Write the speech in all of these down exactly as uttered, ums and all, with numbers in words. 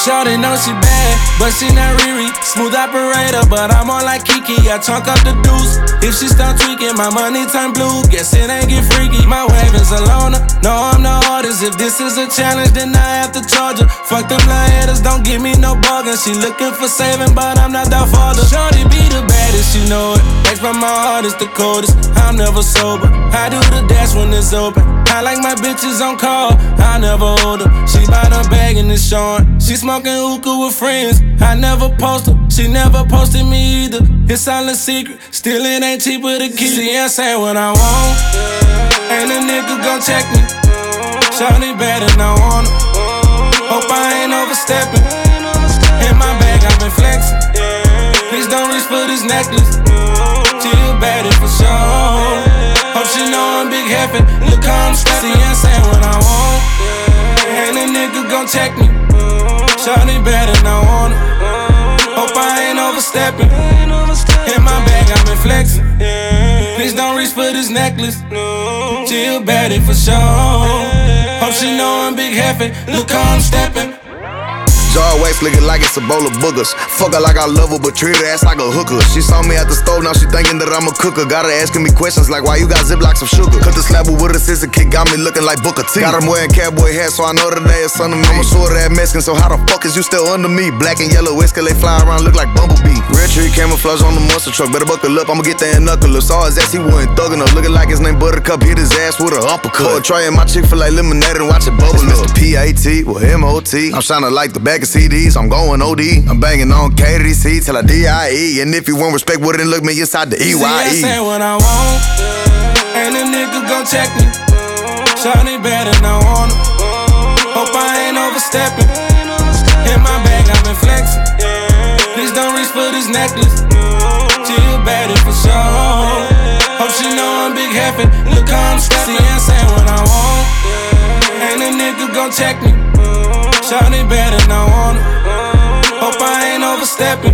Shawty know she bad, but she not Riri. Smooth operator, but I'm on like Kiki. I trunk up the deuce. If she start tweaking, my money turn blue. Guess it ain't get freaky. My wave is a loner. No, I'm the hardest. If this is a challenge, then I have to charge her. Fuck them little haters, don't give me no bargain. She looking for saving, but I'm not that father. Shawty be the baddest, you know it. Back from my heart is the coldest. I'm never sober. I do the dash when it's open. I like my bitches on call. I never hold her. She bout her bag and it's showing. She smoking hookah with friends. I never post her. She never posted me either. It's all a secret. Still it ain't cheaper to keep. See, I say what I want. Ain't a nigga gon' check me. Shawty bad and I want her. Hope I ain't overstepping. In my bag I've been flexing. Please don't reach for this necklace. She a baddie for sure. Hope she know I'm big heavy. Look how I'm stepping. See, I say what I want. Ain't a nigga gon' check me. Shawty bad and I want her. Hope I ain't overstepping. In my bag I've been flexing. Please don't reach for this necklace. She a baddie for sure. Hope she know I'm big heavy. Look how I'm stepping. Jar waist looking like it's a bowl of boogers. Fuck her like I love her, but treat her ass like a hooker. She saw me at the stove, now she thinking that I'm a cooker. Got her asking me questions like why you got ziplocs of sugar. Cut the slab with a scissor kick, got me looking like Booker T. Got her wearing cowboy hat, so I know today is son of me. I'm a sort of that Mexican, so how the fuck is you still under me? Black and yellow Escalade fly around, look like Bumblebee. Red tree camouflage on the muscle truck, better buckle up, I'ma get that knuckle up. Saw his ass, he wasn't thugging up, looking like his name Buttercup. Hit his ass with a uppercut. Or trying my Chick-fil-A lemonade and watch it bubble up. Mister P A T with M O T. I'm shining like the back of C Ds, I'm going O D. I'm banging on K D C till I D I E. And if you want respect, wouldn't look me inside the E Y E. See, I say what I want. Ain't a nigga gon' check me. Shawty bad and I want her. Hope I ain't overstepping. In my bag I've been flexing. Please don't reach for this necklace. She a baddie for sure. Hope she know I'm big heavy. Look how I'm stepping. See, I say what I want. Ain't a nigga gon' check me. Shawty bad and I want her. Hope I ain't overstepping.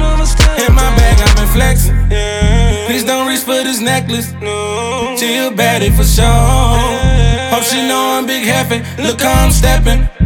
In my bag I've been flexing. Please don't reach for this necklace. She a baddie for sure. Hope she know I'm big heavy. Look how I'm stepping.